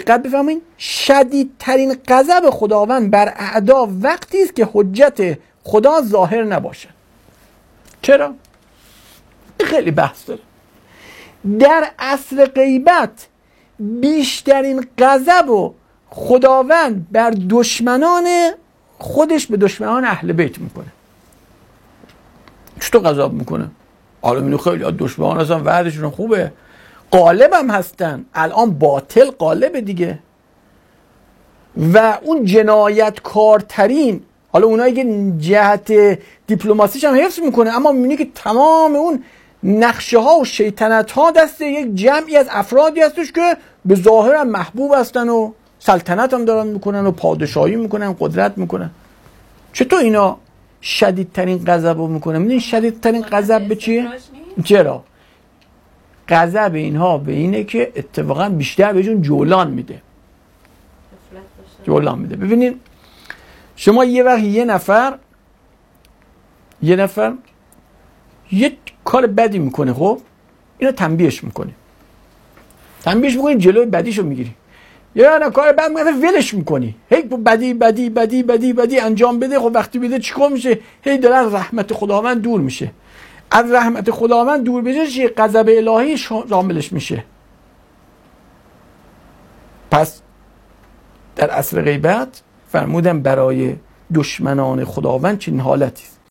دقت بفرمایید شدیدترین غضب خداوند بر اعدا وقتی است که حجت خدا ظاهر نباشه. چرا؟ خیلی بحث داره. در عصر غیبت بیشترین غضب و خداوند بر دشمنان خودش به دشمنان اهل بیت میکنه. چطور غضب میکنه؟ حالا خیلی دشمنان هستن وعدشون خوبه، غالب هم هستن، الان باطل غالبه دیگه، و اون جنایتکارترین، حالا اونایی که جهت دیپلماسیش هم حفظ میکنه، اما میبینی که تمام اون نقشه ها و شیطنت ها دست یک جمعی از افرادی هستش که به ظاهر هم محبوب هستن و سلطنت هم دارن میکنن و پادشاهی میکنن، قدرت میکنن. چطور اینا شدیدترین غضب رو میکنن؟ میدونی شدیدترین غضب به چیه؟ چرا؟ غضب اینها به اینه که اتفاقا بیشتر بهشون جولان میده. ببینید شما یه وقت یه نفر یه کار بدی میکنه، خب اینو تنبیهش میکنی جلوی بدیشو میگیری، یا نه کار بد میکنه ولش میکنی، هی بدی بدی بدی بدی بدی انجام بده. خب وقتی بده چیکار میشه؟ هی داره از رحمت خداوند دور میشه. از رحمت خداوند دور بشه غضب الهی شاملش میشه. پس در عصر غیبت فرمودن برای دشمنان خداوند چنین حالتی است.